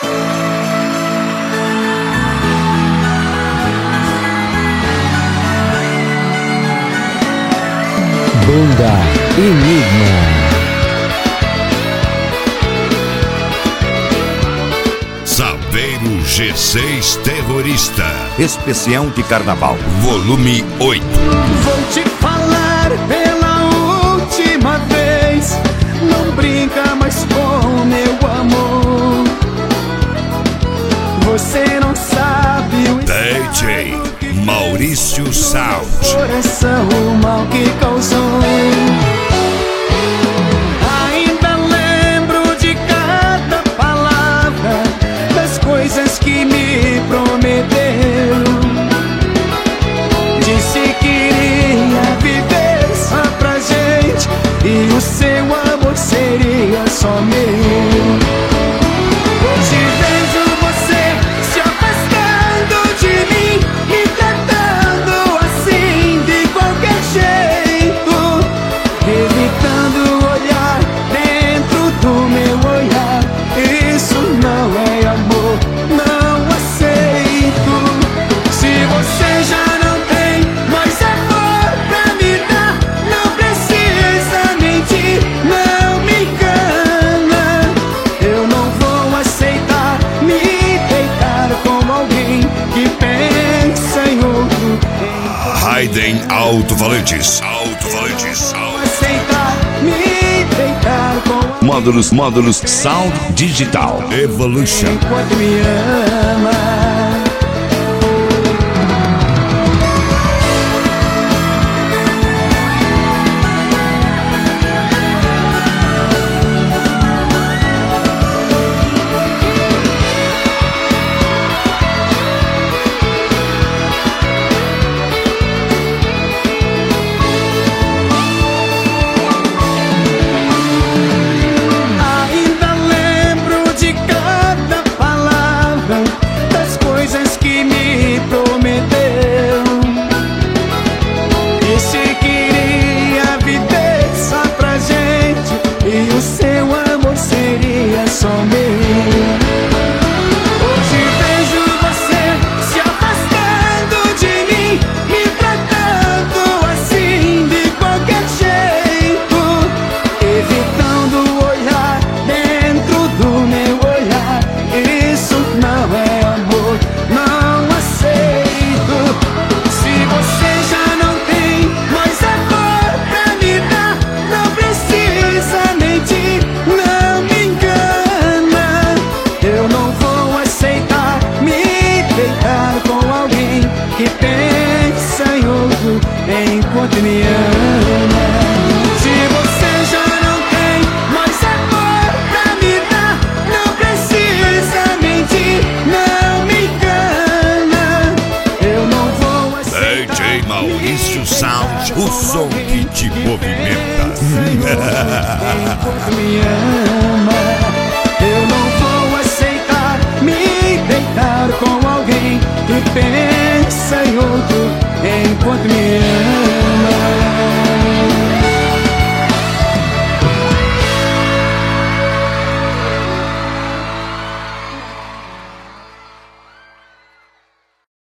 Banda Enigma. Saveiro G6 Terrorista. Especial de Carnaval, Volume 8. Vou te falar pela última vez, não brinca mais com meu amor. Você não sabe o DJ Maurício Sound. coração, o mal que causou. Ainda lembro de cada palavra, das coisas que me prometeu. Disse que iria viver só pra gente, e o seu amor seria só meu. Hoje vejo você se afastando de mim, me tratando assim de qualquer jeito, evitando olhar dentro do meu olhar. Isso não é amor, não aceito. Se você já não tem mais amor pra me dar, não precisa mentir, não me engana. Eu não vou aceitar me deitar com alguém que pensa em outro. Raiden Alto-Falantes. Alto-Falantes. Aceitar me deitar com módulos Sound Digital. Evolution. enquanto me ama. Ainda lembro de cada palavra, das coisas que me prometeu. Disse que iria viver só pra gente, e o seu amor seria só meu. Hoje vejo você se afastando de mim, me tratando assim de qualquer jeito, evitando olhar dentro do meu olhar. Isso não é amor, não aceito. Se você já não tem mais amor pra me dar, não precisa mentir, não me engana. Eu não vou aceitar me deitar com alguém que pensa em outro enquanto me ama. Se você já não tem mais amor pra me dar, não precisa mentir, não me engana. Eu não vou aceitar DJ Maurício Sound. O som que te movimenta. enquanto me ama. Eu não vou aceitar me deitar com alguém que pensa em